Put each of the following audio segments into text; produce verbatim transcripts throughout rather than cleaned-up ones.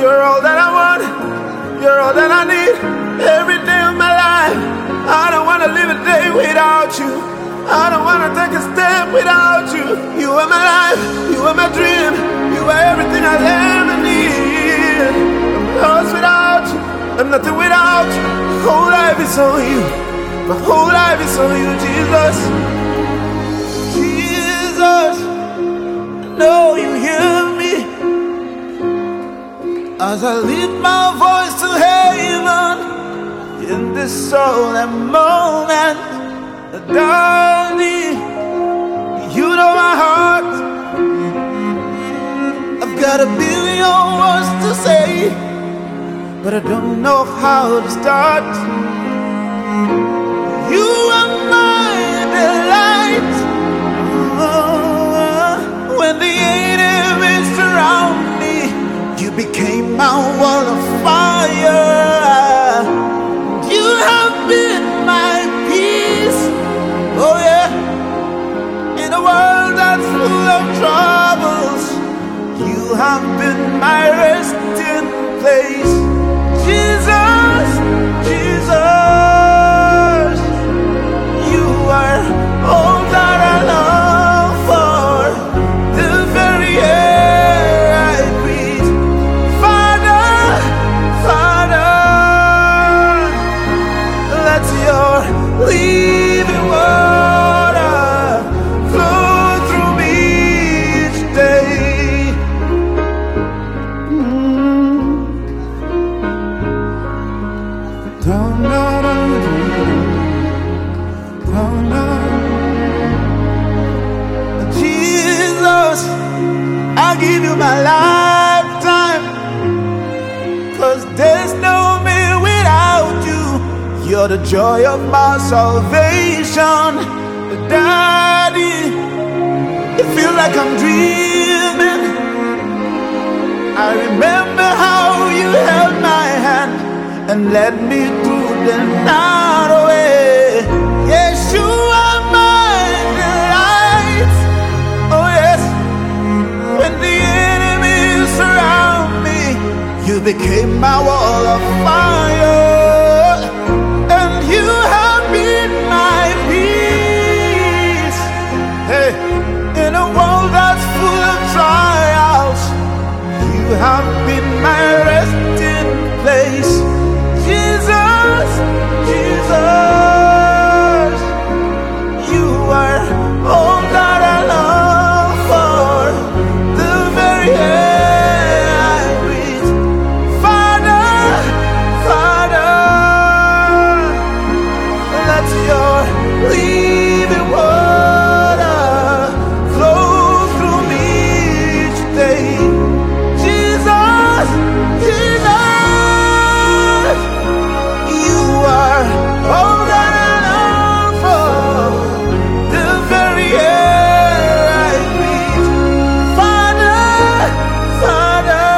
You're all that I want. You're all that I need. Every day of my life. I don't want to live a day without you. I don't want to take a step without you. You are my life. You are my dream. You are everything I ever need. I'm lost without you. I'm nothing without you. My whole life is on you. My whole life is on you, Jesus. Jesus, I know you hear me as I lift my voice to heaven in this solemn moment. Daddy, you know my heart. I've got a billion words to say, but I don't know how to start. You are my delight. Oh, when the enemies surround me, you became my wall of fire. You have been my peace. Oh yeah, in a world that's full of troubles, you have been my resting place. Jesus, Jesus, you are all that I long for, the very air I breathe. Father, Father, let your living water flow through me each day. Mm. Down, down, down, down, down. Jesus, I give you my lifetime, 'cause there's no me without you. You're the joy of my salvation. Daddy, it feels like I'm dreaming. I remember how you held my hand and led me through the night away. Yes, you are my delight. Oh yes, when the enemies surround me, you became my wall of fire, and you have been my peace. Hey, in a world that's full of trials, you have been my resting place. Jesus, Jesus, you are all that I long for, the very air I breathe. Father, Father, let your living water flow through me each day. Jesus, Jesus, you are all that I long for, the very air I breathe. Father, Father,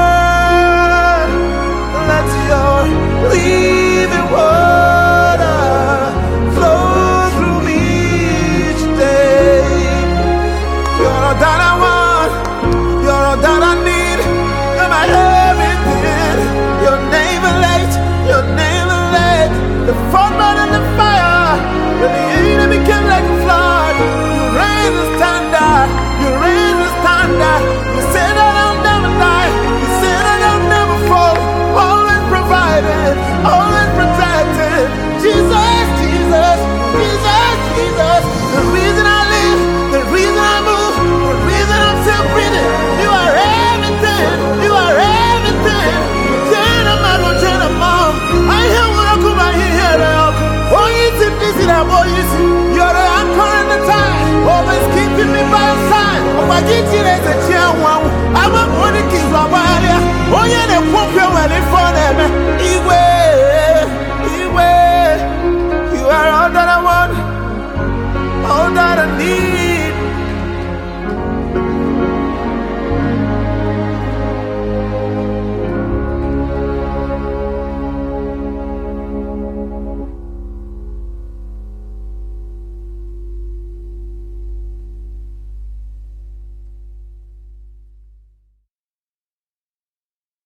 let your living water flow through me each day. You're all that I want. You're all that I need. You're my everything. Your name is light. Your name is light. The foreman and the fire. When the enemy came like a flood, you raise the standard. You raise the standard. You say that I'll never die. You say that I'll never fall. Always provided. Always protected. Jesus, Jesus, Jesus, Jesus. The reason I live. The reason I move. The reason I'm still breathing. You are everything. You are everything. Turn a man, turn a mom. I hear what I come by here. Oh, you see this in a boy. You're the anchor in the time. Always keeping me by your side. Oh, I get you as a chair. I'm a body king. Oh, yeah, they won't be waiting for them. Anyway, anyway, you are all that I want, all that I need.